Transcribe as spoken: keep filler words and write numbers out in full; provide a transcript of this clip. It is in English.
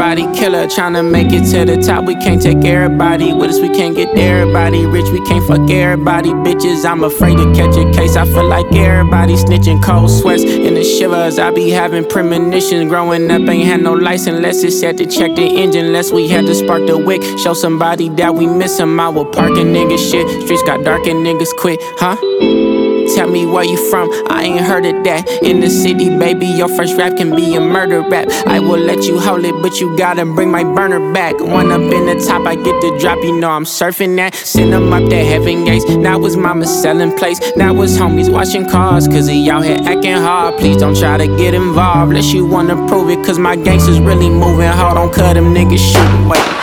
everybody killer, tryna make it to the top. We can't take everybody with us, we can't get everybody rich. We can't fuck everybody, bitches. I'm afraid to catch a case. I feel like everybody snitching, cold sweats and the shivers. I be having premonitions. Growing up, ain't had no license unless it said to check the engine. Unless we had to spark the wick, show somebody that we miss him. I was parking niggas shit. Streets got dark and niggas quit, huh? Tell me where you from, I ain't heard of that. In the city, baby, your first rap can be a murder rap. I will let you hold it, but you gotta bring my burner back. One up in the top, I get the drop, you know I'm surfing that. Send them up to heaven gates, now it's mama selling place. Now it's homies washing cars, cause he out here acting hard. Please don't try to get involved, unless you wanna prove it, cause my gangsters really moving hard. Don't cut them niggas shooting, wait.